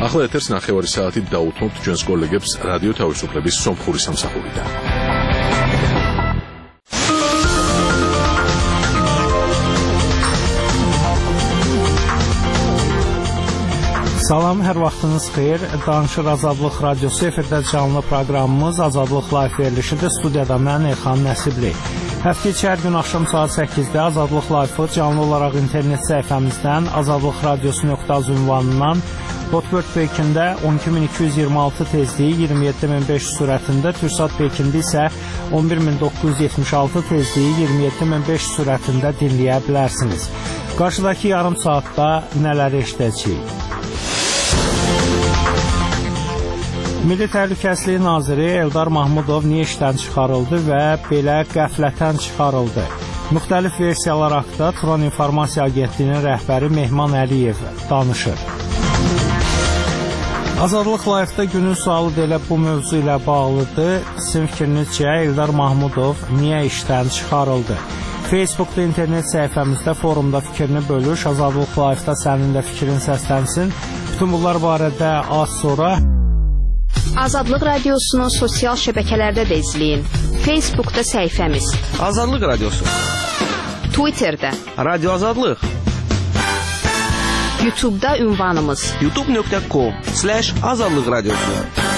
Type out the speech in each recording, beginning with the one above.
ახლა ეთერს 9 საათით დაუთმობთ ჩვენს კოლეგებს რადიო თავისუფლების სომხური სამსახურიდან. Salam, hər vaxtınız xeyir. Danışır Azadlıq Radiosu efirdə canlı proqramımız Azadlıq Live verilişidir. Studiyada mən Elxan Nəsibli. Həftə içi hər gün axşam saat 8-də Azadlıq Live-ı canlı olaraq internet səhifəmizdən azadlıqradiosu.az ünvanından Hotbird Pekində 12226 tezliyi 27500 sürətində, Türksat Pekində isə 11976 tezliyi 27500 sürətində dinləyə bilərsiniz. Qarşıdakı yarım saatda nələr eşidəcəyik? Milli Təhlükəsizlik Naziri Eldar Mahmudov niyə işdən çıxarıldı və belə qəflətən çıxarıldı? Müxtəlif versiyalar haqqında Turan İnformasiya Agentliyinin rəhbəri Mehman Əliyev danışır. Azadlıq Live-da günün sualı da elə bu mövzu ilə bağlıdır. Sizin fikrinizcə Eldar Mahmudov niyə işdən çıxarıldı? Facebookda internet səhifəmizdə, forumda fikrini bölüş, Azadlıq Live-da sənin də fikrin səslənsin. Bütün bunlar barədə az sonra Azadlıq Radiosu'nu sosial şəbəkələrdə də izləyin. Facebookda səhifəmiz Azadlıq Radiosu, Twitterdə Radio Azadlıq, YouTube'da ünvanımız youtube.com/Azadlıq Radiosu.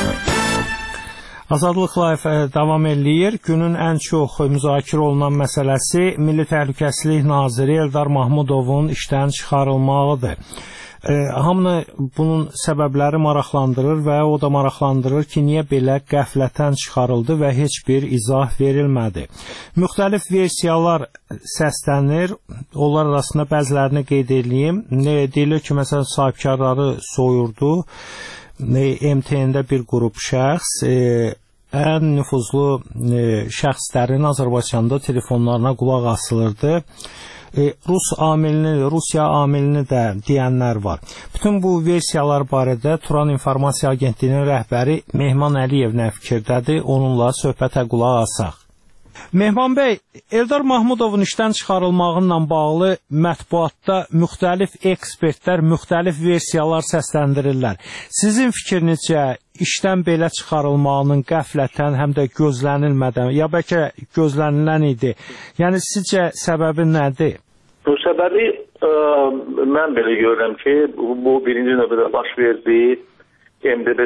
Azadlıq Live davam eləyir. Günün ən çox müzakirə olunan məsələsi Milli Təhlükəsizlik Naziri Eldar Mahmudovun işdən çıxarılmağıdır. Hamını bunun səbəbləri maraqlandırır və o da maraqlandırır ki, niyə belə qəflətən çıxarıldı və heç bir izah verilmədi. Müxtəlif versiyalar səslənir. Onlar arasında bəzilərini qeyd edeyim. Deyilir ki, məsələn, sahibkarları soyurdu. MTN-də bir qrup şəxs ən nüfuzlu şəxslərin Azərbaycanda telefonlarına qulaq asılırdı. Rusiya amilini də deyənlər var. Bütün bu versiyalar barədə Turan İnformasiya Agentliyinin rəhbəri Mehman Əliyev nə fikirdədir? Onunla söhbətə qulaq asaq. Mehman bəy, Eldar Mahmudovun işdən çıxarılmağıyla bağlı mətbuatda müxtəlif ekspertlər müxtəlif versiyalar səsləndirirlər. Sizin fikrinizcə işdən belə çıxarılmağının qəflətən həm də gözlənilmədən, ya bəlkə gözlənilən idi. Yəni sizcə səbəbi nədir? Bu səbəbi mən belə görürəm ki, bu birinci növbədə baş verdiyi MDB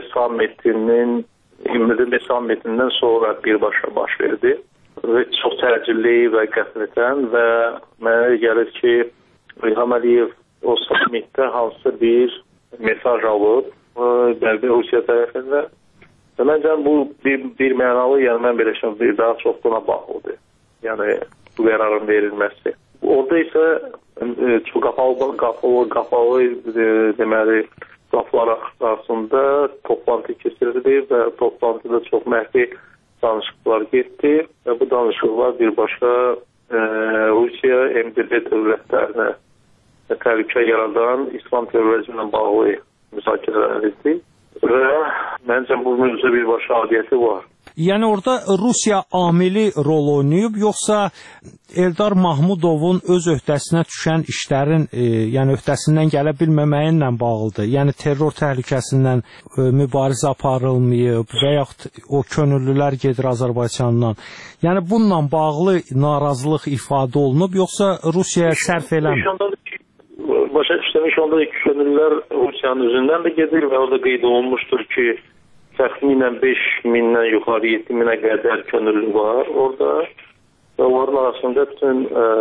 sammitindən sonra birbaşa baş verdi. Və çox təcilli və qəflətən və mənə gəlir ki, İlham Əliyev o sammitdə hansısa bir mesaj alıb Rusiya tərəfindən. Və məncə bu bir mənalı, yəni mən belə düşünürəm, daha çox buna bağlıdır. Yəni bu qərarın verilməsi. Orada isə çox qapalı deməli qapılar arasında toplantı keçirildi və toplantıda çox mənfi danışıqlar getdi və bu danışıqlar birbaşa Rusiya MDB dövlətlərinə təhlükə yaradan İslam terrorizmlə bağlı müzakirələr etdi və məncə bu mövzu birbaşa adiyyəti var. Yəni orada Rusiya amili rol oynayıb, yoxsa Eldar Mahmudovun öz öhdəsinə düşən işlərin, yəni öhdəsindən gələ bilməməyinlə bağlıdır? Yəni terror təhlükəsindən mübarizə aparılmayıb və yaxud o könüllülər gedir Azərbaycandan. Yəni bununla bağlı narazılıq ifadə olunub, yoxsa Rusiyaya sərf eləmir? Başa düşdüyüm şu anda könüllülər Rusiyanın üzündən də gedir və orada qeyd olunmuşdur ki, təxminən 5000-dən yuxarı 7000-ə qədər könüllü var orada və onların arasında bütün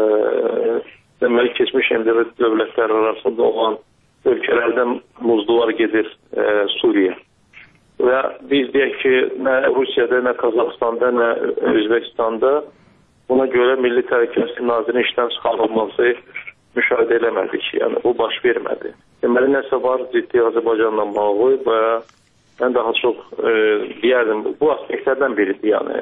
deməli keçmiş MDB dövlətləri arasında olan ölkələrdən muzdular gedir Suriyə. Və biz deyək ki, nə Rusiyada, nə Qazaxstanda, nə Özbəkistanda buna görə Milli Təhlükəsizlik Nazirinin işdən çıxarılması müşahidə eləmədik. Yəni bu baş vermədi. Deməli nəsə var ciddi Azərbaycanla bağlı və mən daha çox deyərdim, bu aspektlərdən biridir. Yəni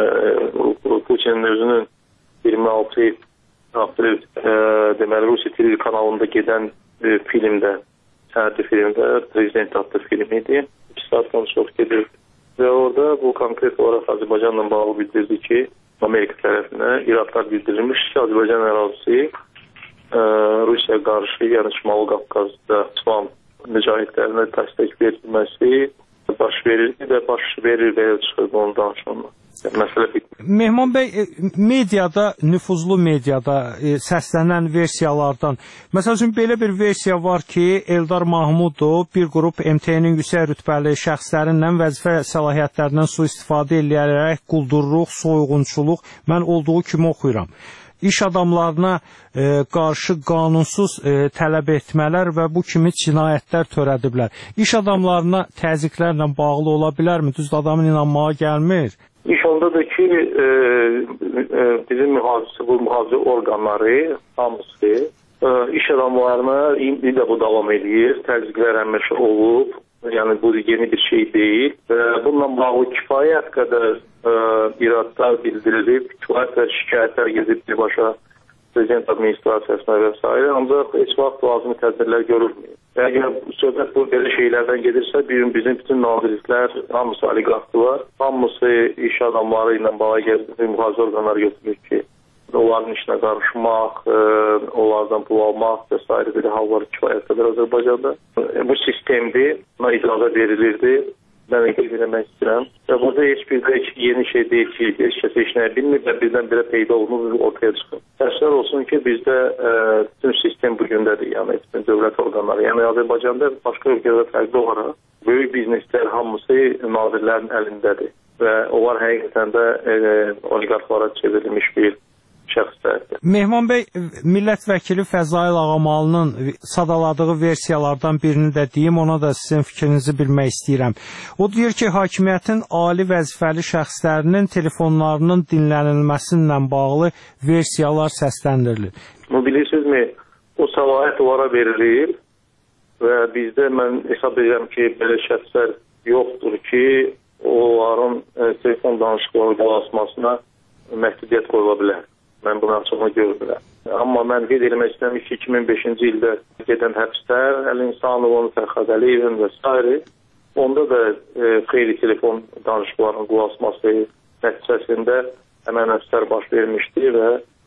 Putinin özünün 26 aprel deməli Rusiya TV kanalında gedən filmdə, sənədli filmdə Prezident adlı film idi. 2 saatdan çox gedir. Və orada bu konkret olaraq Azərbaycanla bağlı bildirdi ki, Amerika tərəfinə iradlar bildirilmiş ki, Azərbaycan ərazisi Rusiya qarşı, yəni Şimali Qafqazda İslam mücahidlərinə dəstək verilməsi baş verirdi və baş verir və çıxırdı onu danışanlar. Məsələ bitmir. Mehman bəy, mediada, nüfuzlu mediada səslənən versiyalardan, məsəl üçün belə bir versiya var ki, Eldar Mahmudov bir qrup MTN-in yüksək rütbəli şəxslərindən vəzifə səlahiyyətlərindən sui-istifadə edərək quldurluq, soyğunçuluq, mən olduğu kimi oxuyuram. İş adamlarına qarşı qanunsuz tələb etmələr və bu kimi cinayətlər törədiblər. İş adamlarına təzyiqlərlə bağlı ola bilərmi? Düzdür, adamın inanmağa gəlmir. İş ondadır ki, bizim mühafizə orqanları hamısı iş adamlarına indi bu davam edir. Təzyiqlər həmişə olub. Yəni bu yeni bir şey deyil. Bununla bağlı kifayət qədər iradlar bildirilib, kifayət qədər şikayətlər gedib birbaşa prezident administrasiyasına və s. Ancaq heç vaxt lazımi tədbirlər görülmür. Əgər söhbət bu belə şeylərdən gedirsə, bizim bütün nazirliklər, hamısı oliqarxlar, hamısı iş adamları ilə bağlı mühafizə orqanları götürür ki, onların işinə qarışmaq, onlardan pul almaq və s. belə hallar kifayət qədər Azərbaycanda. Bu sistemdir, buna icazə verilirdi. Mən qeyd etmək istəyirəm. Və burada heç bir də yeni şey deyil ki, heç kəs heç nəyə bilmir və birdən-birə peyda olunur, ortaya çıxır. Təəssüflər olsun ki, bizdə bütün sistem bu gündədir, yəni bütün dövlət orqanları. Yəni Azərbaycanda başqa ölkələrdə fərqli olaraq böyük bizneslər hamısı nazirlərin əlindədir və onlar həqiqətən də oliqarxlara çevrilmiş bir şəxslərdir. Mehman bəy, millət vəkili Fəzail Ağamalının sadaladığı versiyalardan birini də deyim, ona da sizin fikrinizi bilmək istəyirəm. O deyir ki, hakimiyyətin ali vəzifəli şəxslərinin telefonlarının dinlənilməsinlə bağlı versiyalar səsləndirilir. Bilirsinizmi, o səlahiyyət onlara verilir və bizdə mən hesab edirəm ki, belə şəxslər yoxdur ki, onların telefon danışıqları qulaq məhdudiyyət qoyula bilər. Mən bunu açığını görürəm. Amma mən qeyd etmək istəyirəm ki, 2005-ci ildə gedən həbslər, Əli İnsanovun, Fərxad Əliyevin və s. onda da xeyli telefon danışıqlarının qulaq nəticəsində həmən həbslər baş vermişdi və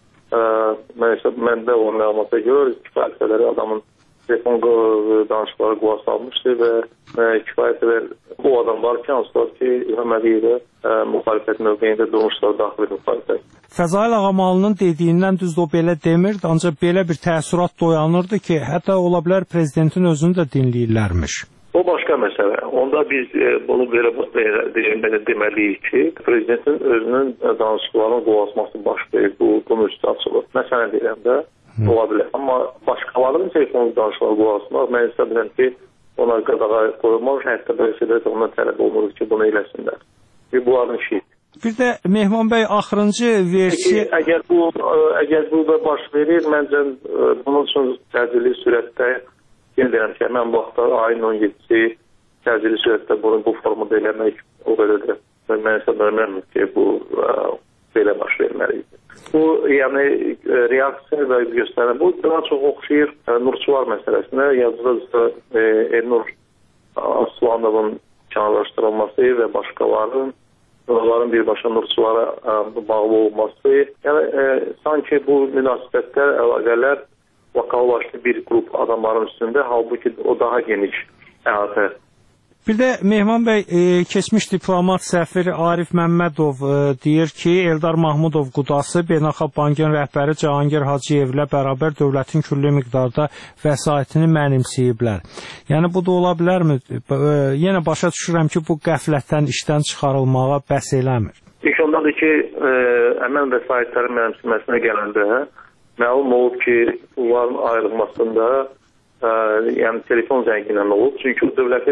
məndə o məlumata görə kifayət qədər adamın telefon danışıqları qulaq salmışdı və kifayət qədər bu adam var ki, hansılar ki, İlham Əliyevə müxalifət mövqeyində durmuşlar, daxili müxalifət. Fəzail Ağamalının dediyindən düzdür, o belə demirdi, ancaq belə bir təəssürat doyanırdı ki, hətta ola bilər prezidentin özünü də dinləyirlərmiş. O başqa məsələ. Onda biz bunu belə deməliyik ki, prezidentin özünün danışıqlarının qulaqasması baş verir, bunun üstü açılır. Məsələn deyirəm də, ola bilər. Amma başqalarının telefonu danışıqları qulaqasmaq, mən hesab edirəm ki, ona qadağa qoyulmamış, hətta bəlkə ondan tələb olunur ki, bunu eləsinlər. Bunların işidir. Bir də Mehman bəy, axırıncı versiya... Əgər bu da baş verir, məncə bunun üçün təcili sürətdə deyirəm ki, mən vaxtda ayın 17-ci təcili sürətdə bu formada eləmək o qədərdir. Mən hesab edirəm ki, bu belə baş verməliydi. Bu, yəni, reaksiya və göstərən, bu daha çox oxşayır Nurçuvar məsələsinə, yazıda Elnur Asłanovun kənarlaşdırılması və onların birbaşa Nurçulara bağlı olması. Yəni, sanki bu münasibətlər, əlaqələr vakalaşlı bir qrup adamların üstündə, halbuki o daha geniş əhatə. Bir də Mehman bəy, keçmiş diplomat səfir Arif Məmmədov deyir ki, Eldar Mahmudov qudası Beynəlxalq Bankın rəhbəri Cahangir Hacıyevlə bərabər dövlətin külli miqdarda vəsaitini mənimsəyiblər. Yəni, bu da ola bilərmi? Yenə başa düşürəm ki, bu qəflətdən işdən çıxarılmağa bəs eləmir. İlk ondadır ki, əmən vəsaitlərin mənimsəməsinə gələndə məlum olub ki, bunların ayrılmasında yəni telefon zəngindən olub. Çünki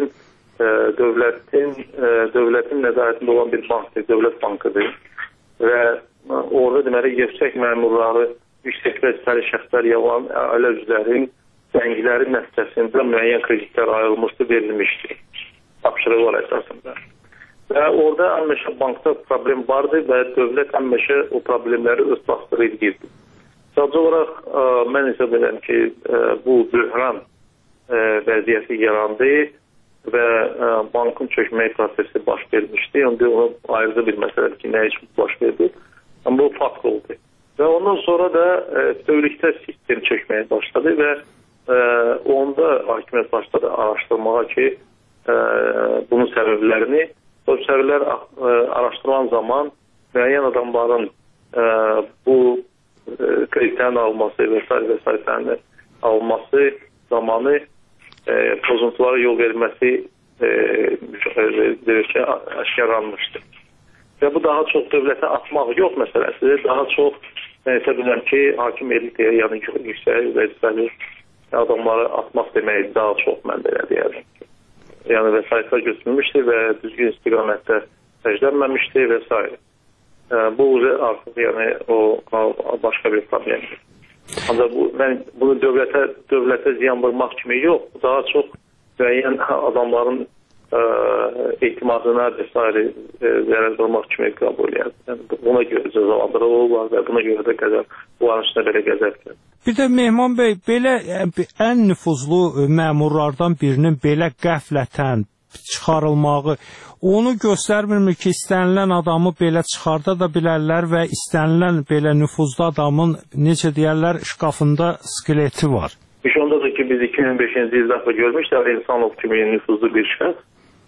dövlətin nəzarətində olan bir bankdır, dövlət bankıdır və orada deməli yüksək məmurları, yüksək vəzifəli şəxslər yalan ailə üzvlərin zəngilərin nəticəsində müəyyən kreditlər ayrılmışdı, verilmişdi tapşırıqlar əsasında. Və orada əmməşə bankda problem vardı və dövlət əmməşə o problemləri öz bastığı edirdi. Sadəcə olaraq mən hesab edirəm ki, bu böhran vəziyyəti yarandı və bankın çökməyi prosesi baş vermişdi. Onda ona ayrıca bir məsələdir ki, nə üçün baş verdi. Amma bu fakt oldu. Və ondan sonra da bütövlükdə sistem çökməyə başladı və onda hakimiyyət başladı araşdırmağa ki, bunun səbəblərini, o səbəblər araşdırılan zaman müəyyən adamların bu kreditlərin alınması və alınması zamanı pozuntulara yol verilməsi aşkarlanmışdır. Və bu daha çox dövlətə atmaq yox məsələsidir. Daha çox bilirəm ki, hakim elitəyə, yəni yüksək vəzifəli adamları atmaq demək daha çox mən belə deyərdim. Yəni vəsaitlər götürülmüşdür və düzgün istiqamətdə təcrübələnməmişdir və s. Bu artıq yəni o başqa bir problemdir. Ancaq mən bunu dövlətə ziyan vurmaq kimi yox, daha çox müəyyən adamların etimadına vesaire zərər vurmaq kimi qəbul edir. Yəni, buna görə cəzalandırılırlar və buna görə də qədər bunların üstünə belə qəzəbdir. Bir də Mehman bəy, belə ən nüfuzlu məmurlardan birinin belə qəflətən çıxarılmağı onu göstərmirmi ki, istənilən adamı belə çıxarda da bilərlər və istənilən belə nüfuzlu adamın, necə deyərlər, şkafında skeleti var. İş ondadır ki, biz 2005-ci ildə görmüşlər, İnsanov kimi nüfuzlu bir şəxs.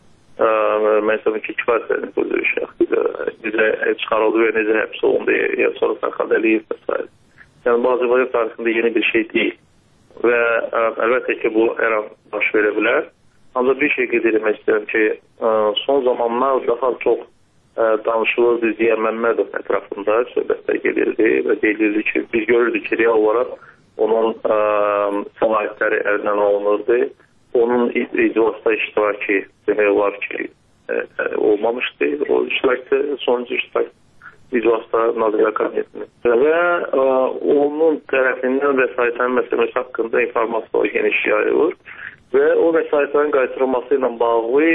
Məsələn ki, kifayət nüfuzlu bir şəxs. Necə çıxarıldı və necə həbs olundu, ya sonra Fərhad Əliyev və s. Yəni, bu Azərbaycan tarixində yeni bir şey deyil. Və əlbəttə ki, bu hər an baş verə bilər. Ancaq bir şey qeyd etmək istəyirəm ki, son zamanlar daha çox danışılırdı Ziya Məmmədov ətrafında söhbətlər gelirdi və deyilirdi ki, biz görürdük ki, real olaraq onun səlahiyyətləri əlindən alınırdı. Onun iclasda iştirakı demək olar ki, olmamışdı. O iştirakda, sonuncu iştirak iclasda Nazirlər Kabinetinin. Və onun tərəfindən vəsaitlərin məsələsi haqqında informasiya geniş yayılır. Və o vəsaitlərin qaytarılması ilə bağlı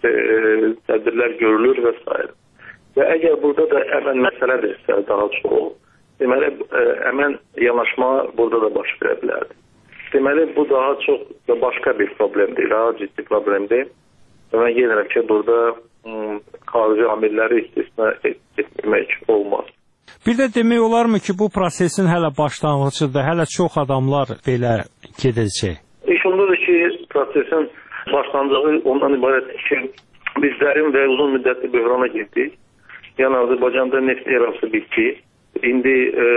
tədbirlər görülür və s. Və əgər burada da əmən məsələdirsə daha çox, deməli, əmən yanaşma burada da baş verə bilərdir. Deməli, bu daha çox başqa bir problemdir, daha ciddi problemdir. Və mən yenirəm ki, burada xarici amilləri istisna etmək olmaz. Bir də demək olarmı ki, bu prosesin hələ başlanğıcıdır, hələ çox adamlar belə gedəcək? İş ondadır ki, prosesin başlanıcağı ondan ibarətdir ki, biz dərin və uzun müddətli böhrana girdik. Yəni, Azərbaycanda neft erası bitdi. İndi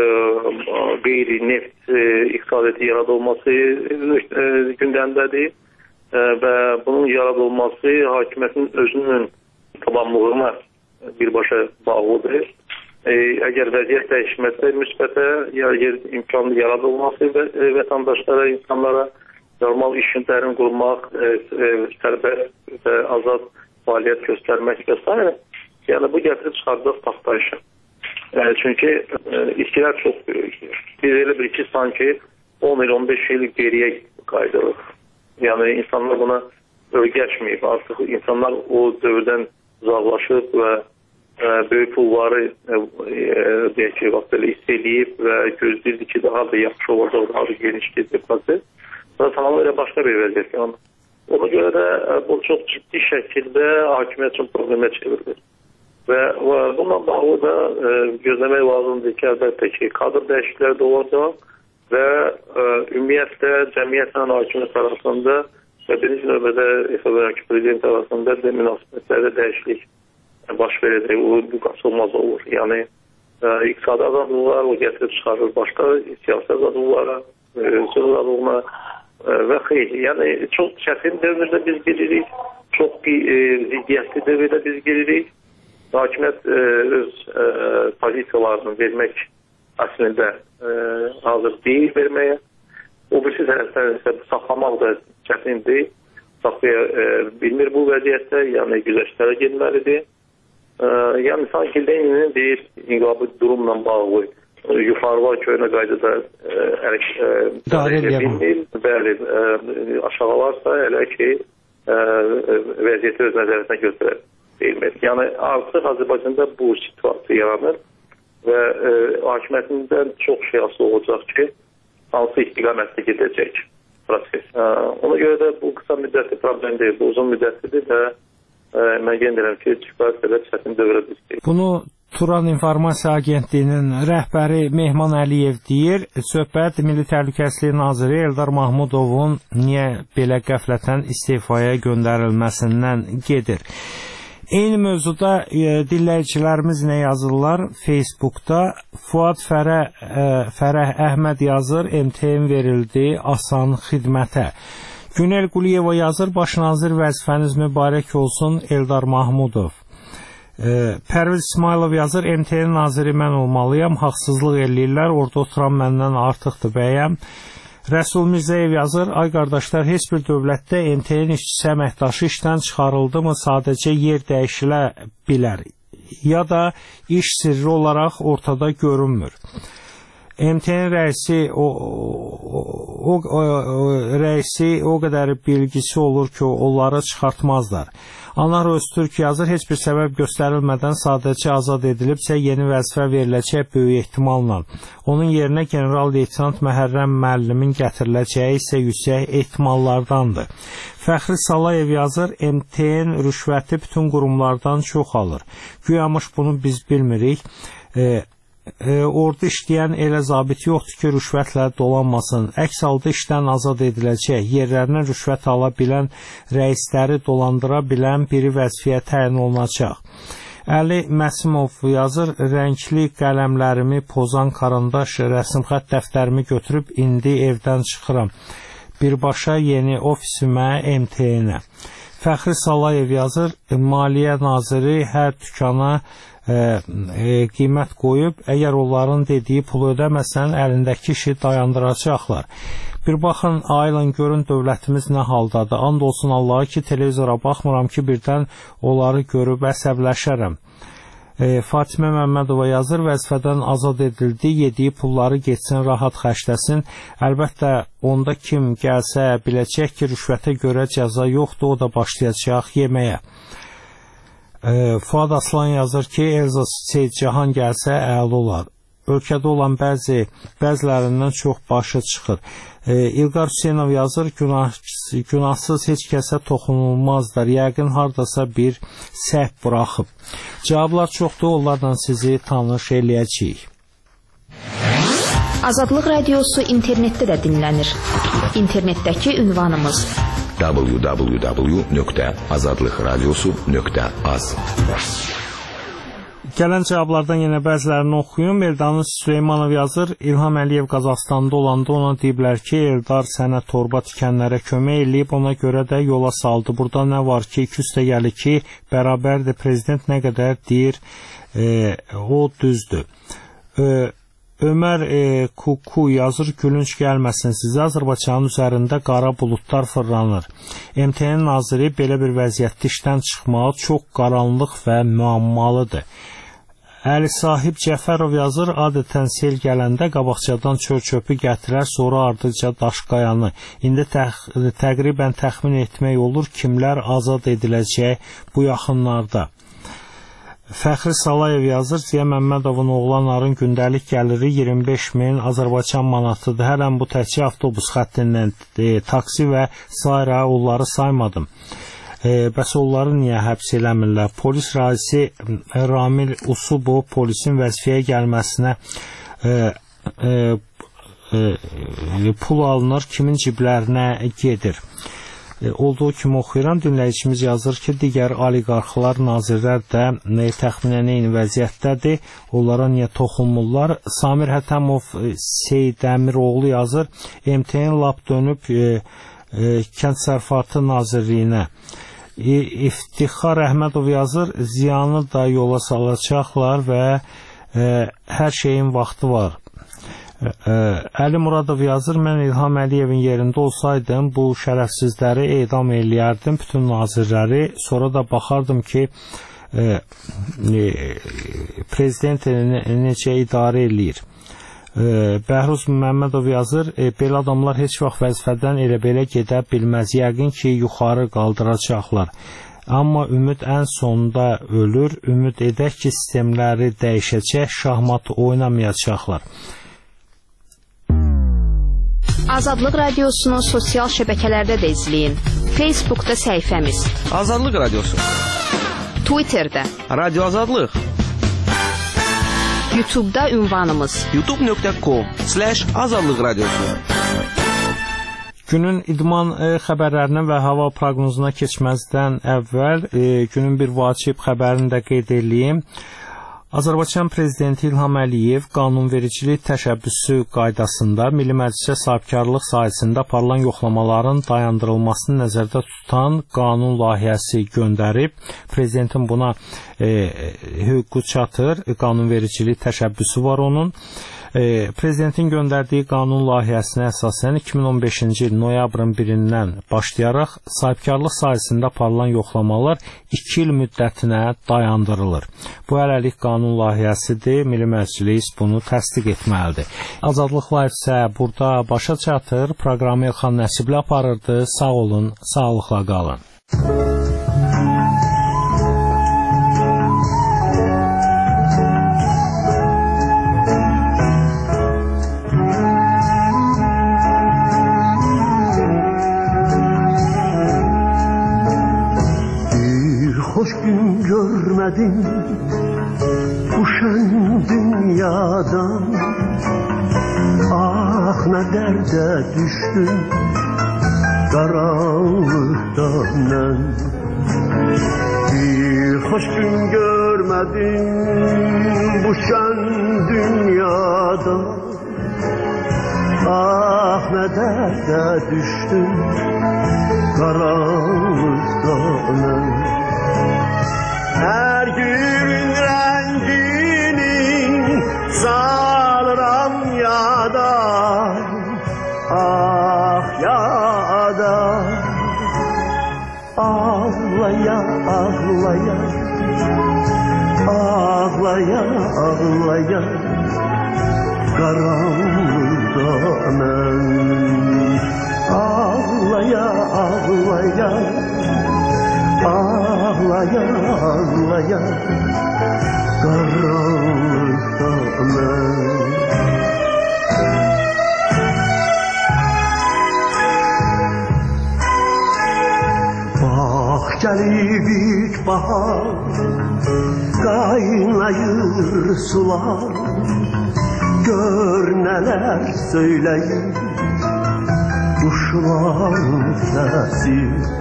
qeyri-neft iqtisadiyyatı yaradılması gündəmdədir və bunun yaradılması hakimiyyətin özünün tamamlığına birbaşa bağlıdır. Əgər vəziyyət dəyişməsə müsbətə imkanı yaradılması və vətəndaşlara, insanlara normal iş günlərini qurmaq, sərbəst və azad fəaliyyət göstərmək və s. Yəni, bu gətirib çıxardıq partlayışa. Çünki itkilər çox böyükdür. Biz elə bir ki, sanki 10 il, 15 il geriyə qaydırıq. Yəni, insanlar buna öyrəşməyib. Artıq insanlar o dövrdən uzaqlaşıb və böyük pulları deyək ki, vaxtıyla istəyib və gözləyirdi ki, daha da yaxşı olacaq, daha da geniş gedib proses. Və tamamıyla başqa bir vəziyyət. Yəni, ona görə də bu çox ciddi şəkildə hakimiyyət üçün problemə çevrilir. Və bununla bağlı da gözləmək lazımdır ki, əlbəttə ki, kadr dəyişiklikləri də olacaq və ümumiyyətlə cəmiyyətlə hakimiyyət arasında və birinci növbədə prezident arasında münasibətlərdə dəyişiklik baş verəcək, bu qaçılmaz olur. Yəni, iqtisadi azadlıqlar o gətirib çıxarır başqa siyasi azadlıqlara, söz azadlığına və xeyli. Yəni, çox çətin dövrdə biz giririk, çox ziddiyyətli dövrdə biz giririk. Hakimiyyət öz pozisiyalarını vermək əslində hazır deyil verməyə. O birisi tərəfdən isə saxlamaq da çətindir. Saxlaya bilmir bu vəziyyətdə, yəni güzəştlərə gelməlidir. Yəni sanki Leninin deyir, inqilabı durumla bağlı yuxarılar köynə qaydada bilmir. Bəli, aşağılarsa elə ki vəziyyəti öz nəzarətinə götürər. Yəni artıq Azərbaycanda bu situasiya yaranır və hakimiyyətindən çox şey asılı olacaq ki, hansı istiqamətdə gedəcək proses. Ona görə də bu qısa müddətli problem deyil, bu uzun müddətlidir və mən qeyd edirəm ki, kifayət qədər çətin dövrə düşdük. Bunu Turan İnformasiya Agentliyinin rəhbəri Mehman Əliyev deyir, söhbət Milli Təhlükəsizlik naziri Eldar Mahmudovun niyə belə qəflətən istefaya göndərilməsindən gedir. Eyni mövzuda dinləyicilərimiz nə yazırlar? Facebookda Fuad Fərəh Əhməd yazır, MTN verildi asan xidmətə. Günel Quliyeva yazır, baş nazir vəzifəniz mübarək olsun Eldar Mahmudov. Pərviz İsmailov yazır, MTN naziri mən olmalıyam, haqsızlıq eləyirlər, orada oturan məndən artıqdır bəyəm. Rəsul Mirzəyev yazır, ay qardaşlar, heç bir dövlətdə MTN işçisi əməkdaşı işdən çıxarıldı mı sadəcə yer dəyişilə bilər, ya da iş sirri olaraq ortada görünmür. MTN rəisi o qədər bilgisi olur ki, onları çıxartmazlar. Anar Öztürk yazır, heç bir səbəb göstərilmədən sadəcə azad edilibsə yeni vəzifə veriləcək böyük ehtimalla. Onun yerinə general-leytenant Məhərrəm müəllimin gətiriləcəyi isə yüksək ehtimallardandır. Fəxri Salayev yazır, MTN rüşvəti bütün qurumlardan çox alır. Güyamış bunu biz bilmirik. Orada işləyən elə zabit yoxdur ki, rüşvətlə dolanmasın. Əks halda işdən azad ediləcək. Yerlərinə rüşvət ala bilən, rəisləri dolandıra bilən biri vəzifəyə təyin olunacaq. Əli Məsimov yazır, rəngli qələmlərimi pozan karandaş, rəsmxət dəftərimi götürüb indi evdən çıxıram. Birbaşa yeni ofisimə MTN-ə. Fəxri Salayev yazır, Maliyyə naziri hər dükana qiymət qoyub, əgər onların dediyi pulu ödəməsən, əlindəki işi dayandıracaqlar. Bir baxın, ayılın, görün dövlətimiz nə haldadır. And olsun Allaha ki, televizora baxmıram ki, birdən onları görüb əsəbləşərəm. Fatimə Məmmədova yazır, vəzifədən azad edildi, yediyi pulları getsin, rahat xərcləsin. Əlbəttə, onda kim gəlsə biləcək ki, rüşvətə görə cəza yoxdur, o da başlayacaq yeməyə. Fuad Aslan yazır ki, Elza Seyidcahan gəlsə əla olar. Ölkədə olan bəzilərindən çox başı çıxır. İlqar Hüseynov yazır, günahsız heç kəsə toxunulmazdır. Yəqin hardasa bir səhv buraxıb. Cavablar çoxdur, onlarla sizi tanış eləyəcəyik. Azadlıq Radiosu internetdə də dinlənir. İnternetdəki ünvanımız www.azadlıqradiosu.az. Gələn cavablardan yenə bəzilərini oxuyum. Eldanın Süleymanov yazır, İlham Əliyev Qazaxstanda olanda ona deyiblər ki, Eldar sənə torba tikənlərə kömək eləyib, ona görə də yola saldı. Burada nə var ki, 2 üstə gəlir ki, bərabərdir, prezident nə qədər deyir, o düzdür. Ömər Kuku yazır, gülünç gəlməsin sizə, Azərbaycanın üzərində qara buludlar fırlanır. MTN naziri belə bir vəziyyətdə işdən çıxmağı çox qaranlıq və müəmmalıdır. Əli Sahib Cəfərov yazır, adətən sel gələndə qabaqcadan çöp-çöpü gətirər, sonra ardıca daşqayanı. İndi təqribən təxmin etmək olur, kimlər azad ediləcək bu yaxınlarda. Fəxri Salayev yazır, Ziya Məmmədovun oğlanların gündəlik gəliri 25.000 Azərbaycan manatıdır. Hələn bu təkcə avtobus xəttindən taksi və sairə onları saymadım. Bəs onları niyə həbs eləmirlər? Polis raisi Ramil Usubov polisin vəzifəyə gəlməsinə pul alınır, kimin ciblərinə gedir? Olduğu kimi oxuyuram, dinləyicimiz yazır ki, digər oliqarxlar, nazirlər də təxminən eyni vəziyyətdədir, onlara niyə toxunmurlar? Samir Hətəmov Seydəmiroğlu yazır, MTN lap dönüb Kənd Sərfatı Nazirliyinə. İftixar Əhmədov yazır, ziyanı da yola salacaqlar və hər şeyin vaxtı var. Əli Muradov yazır, mən İlham Əliyevin yerində olsaydım, bu şərəfsizləri edam eləyərdim, bütün nazirləri, sonra da baxardım ki, prezident necə idarə eləyir. Bəhruz Məmmədov yazır, belə adamlar heç vaxt vəzifədən elə belə gedə bilməz, yəqin ki, yuxarı qaldıracaqlar. Amma ümid ən sonunda ölür, ümid edək ki, sistemləri dəyişəcək, şahmat oynamayacaqlar. Azadlıq Radiosunu sosial şəbəkələrdə də izləyin. Facebookda səhifəmiz Azadlıq Radiosu, Twitterdə Radio Azadlıq, YouTube-da ünvanımız youtube.com/azadlıq radiosu. Günün idman xəbərlərinə və hava proqnozuna keçməzdən əvvəl günün bir vacib xəbərini də qeyd edeyim. Azərbaycan Prezidenti İlham Əliyev qanunvericilik təşəbbüsü qaydasında Milli Məclisə sahibkarlıq sahəsində aparılan yoxlamaların dayandırılmasını nəzərdə tutan qanun layihəsi göndərib. Prezidentin buna hüququ çatır, qanunvericilik təşəbbüsü var onun. Prezidentin göndərdiyi qanun layihəsinə əsasən 2015-ci il noyabrın 1-dən başlayaraq sahibkarlıq sahəsində aparılan yoxlamalar 2 il müddətinə dayandırılır. Bu hələlik qanun layihəsidir, Milli Məclis bunu təsdiq etməlidir. Azadlıq layihəsi burada başa çatır. Proqramı Elxan Nəsibli aparırdı. Sağ olun, sağlıqla qalın. Hoş gün görmedim bu şen dünyadan. Ah ne derde düştüm karanlıktan ben. Bir hoş gün görmedim bu şen dünyadan. Ah ne derde düştüm karanlıktan ben. Her gün rengini salıram yada, ah yada. Ağlaya ağlaya, ağlaya ağlaya, karanlıkta ben. Ağlaya ağlaya, ağlaya ağlaya, karanlıkta ben. Bak gelip ilk bahar, kaynayır sular. Gör neler söyleyir kuşların sesi.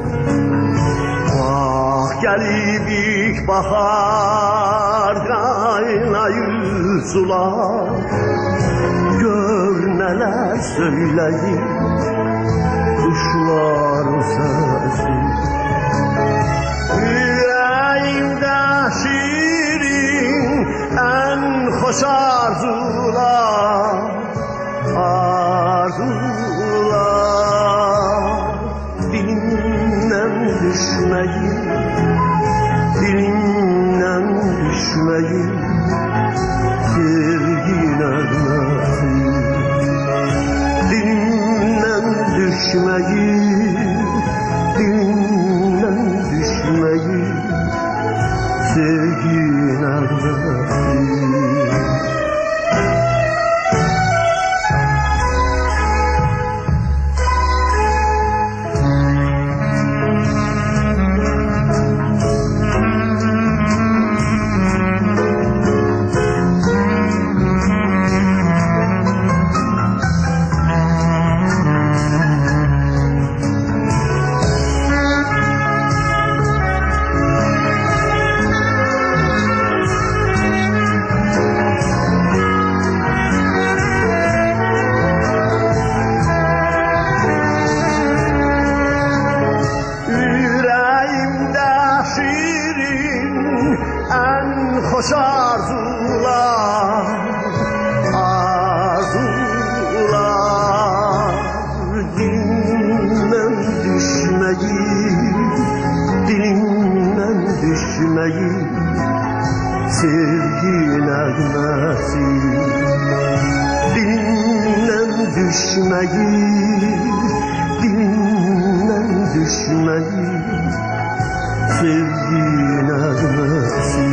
Bak gelip ilk bahar, kaynayır sular. Gör neler söyleyir kuşların sesi. Yüreğimde şirin en hoş arzular, arzular. Dilimden düşmeyin, dilimden düşmeyin, sevgine nasip. Dilimden düşmeyin, dilimden düşmeyin, sevgine nasip. Hoş arzular, arzular. Dilimden düşmeyin, dilimden düşmeyin, sevgi nağmesi. Dilimden düşmeyin, dilimden düşmeyin, sevgi nağmesi.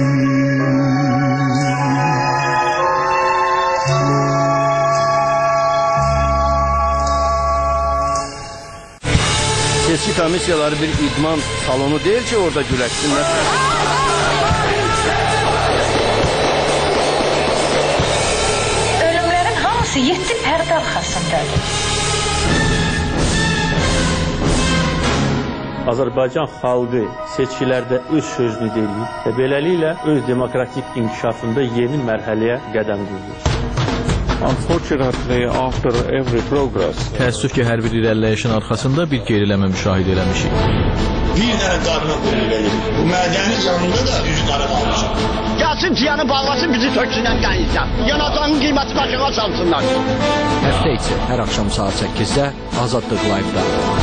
Seçki komissiyaları bir idman salonu değil ki orada güləşsinlər. 7 pərdə arxasındadır. Azərbaycan xalqı seçkilərdə öz sözünü deyir və beləliklə öz demokratik inkişafında yeni mərhələyə qədəm qoyur. Unfortunately, after every progress, təəssüf ki, hər bir irəliləyişin arxasında bir geriləmə müşahidə eləmişik. Bir dənə qarına qoyulur. Bu mədəni yanında da üzü qara qalmışıq. Gəlsin tiyanı bağlasın, bizi töksünən qəyinsən. Yanacağının qiyməti başına çalsınlar. Həftə içi hər axşam saat 8-də Azadlıq Live-da.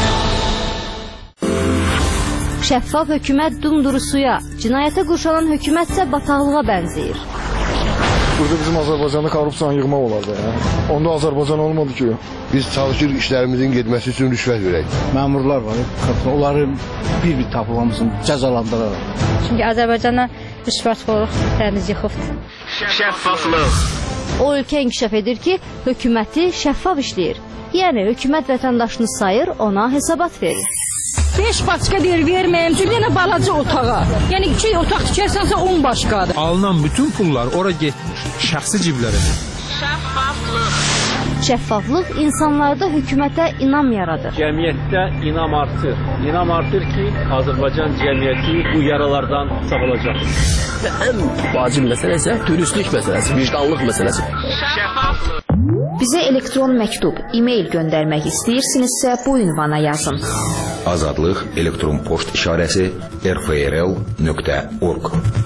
Şəffaf hökumət dumdurusuya, cinayətə qurşanan hökumət isə bataqlığa bənzəyir. Burada bizim Azərbaycanda korrupsiyanı yığmaq olardı. Onda Azərbaycan olmadı ki. Biz çalışır işlərimizin getməsi üçün rüşvət verək. Məmurlar var, onları bir-bir tapılamızın cəzalandıraraq. Çünki Azərbaycana rüşvətxorluq dəniz yıxıbdır. Şəffaflıq. O ölkə inkişaf edir ki, hökuməti şəffaf işləyir. Yəni, hökumət vətəndaşını sayır, ona hesabat verir. 5 başqa deyir, verməyəm, çünki yenə balaca otağa. Yəni 2 otaq tikərsənsə 10 başqadır. Alınan bütün pullar ora getmir, şəxsi ciblərə. Şəffaflıq. Şəffaflıq insanlarda hökumətə inam yaradır. Cəmiyyətdə inam artır. İnam artır ki, Azərbaycan cəmiyyəti bu yaralardan sağalacaq. Ən vacib məsələ isə dürüstlük məsələsi, vicdanlıq məsələsi. Şəffaflıq. Bizə elektron məktub, e-mail göndərmək istəyirsinizsə bu ünvana yazın. Azadlıq elektron poçt işarəsi rfrl.org.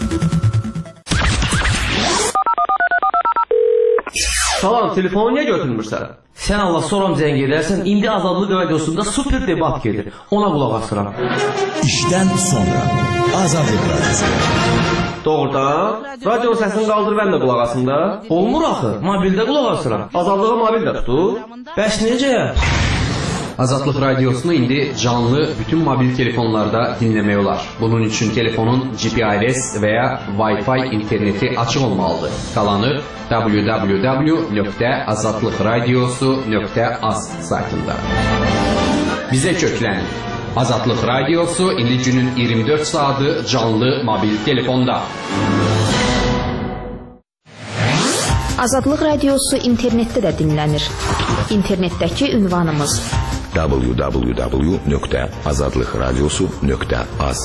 Salam, telefonu niyə götürmürsən? Sən Allah soram zəng edərsən, indi Azadlıq radiosunda super debat gedir. Ona qulaq asıram. İşdən sonra Azadlıq radiosu. Doğrudan? Radio səsini qaldır, mən də qulaq asım da. Olmur axı, mobildə qulaq asıram. Azadlığı mobildə tutur. Bəs necə? Azadlıq radiosunu indi canlı bütün mobil telefonlarda dinləmək olar. Bunun üçün telefonun GPRS və ya Wi-Fi interneti açıq olmalıdır. Qalanı www.azadlıqradiosu.az saytında. Bizə köklənin. Azadlıq radiosu indi günün 24 saatı canlı mobil telefonda. Azadlıq radiosu internetdə də dinlənir. İnternetdəki ünvanımız www.azadlıqradiosu.az.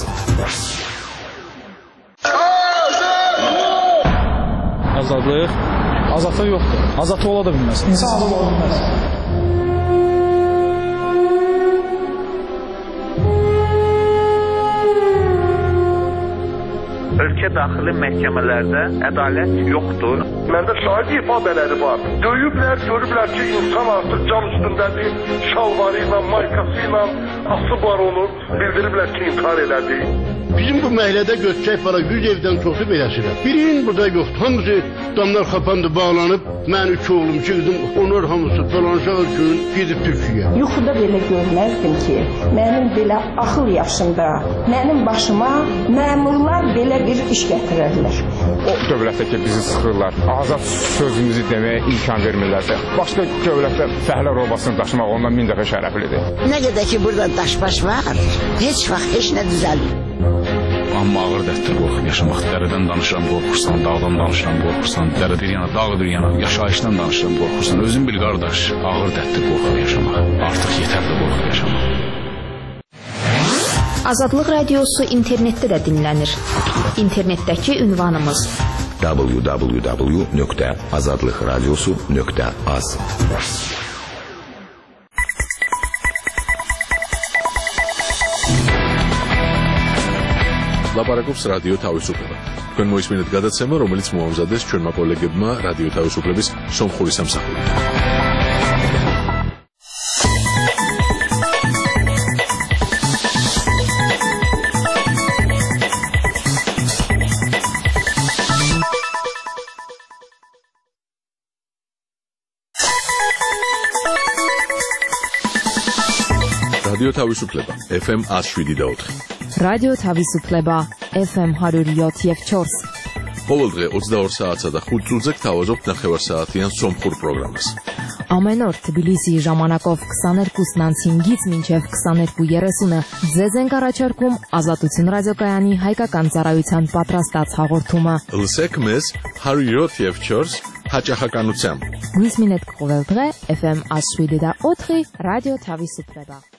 Azadlıq? Azadlıq yoxdur. Azadlıq ola da bilməz. İnsan azad ola bilməz. Ölkə daxili məhkəmələrdə ədalət yoxdur. Məndə şahid ifadələri var. Döyüblər, görüblər ki, insan artıq can üstündədir. Şalvarı ilə, maykası ilə asıb var onu. Bildiriblər ki, intihar elədi. Bizim bu məhəllədə götürək para 100 evdən çoxu beləsirəm. Birinin burada yoxdur. Hamısı damlar kapandı, bağlanıb. Mən 3 oğlum, 2 qızım, onlar hamısı falanşağı gün gedib Türkiyə. Yuxuda belə görməzdim ki, mənim belə axıl yaşında, mənim başıma məmurlar belə bir iş gətirərlər. O dövlətdə ki, bizi sıxırlar, azad sözümüzü deməyə imkan vermirlərsə, başqa dövlətdə fəhlə robasını daşımaq ondan 1000 dəfə şərəflidir. Nə qədər ki, burada daşbaş var, heç vaxt heç nə düzəlmir. Amma ağır dərddir qorxub yaşamaq. Dərədən danışıram, qorxursan, dağdan danışıram, qorxursan, dərə bir yana, dağ bir yana, yaşayışdan danışıram, qorxursan. Özün bil qardaş, ağır dərddir qorxub yaşamaq. Artıq yetərdir qorxub yaşamaq. Azadlıq radiosu internetdə də dinlənir. İnternetdəki ünvanımız www.azadlıqradiosu.az. ლაპარაკობს რადიო თავისუფლება. თქვენ მოისმინეთ გადაცემა, რომელიც მოამზადეს ჩვენმა კოლეგებმა რადიო თავისუფლების სომხური სამსახური. რადიო თავისუფლება FM 107.4. რადიო თავისუფლება FM 107.4. ყოველდღე 22 საათსა და 5 წუთზე გთავაზობთ ნახევარსაათიან სომხურ პროგრამას. Ամեն օր Թբիլիսի ժամանակով 22:05-ից մինչև 22:30-ը ձեզ ենք առաջարկում Ազատություն ռադիոկայանի հայկական ծառայության պատրաստած հաղորդումը։ Լսեք մեզ 107.4 հաճախականությամբ։ Գույս մինետ կողել դրե, FM ասուիդի դա օթրի, ռադիո թավի սուպրեբա։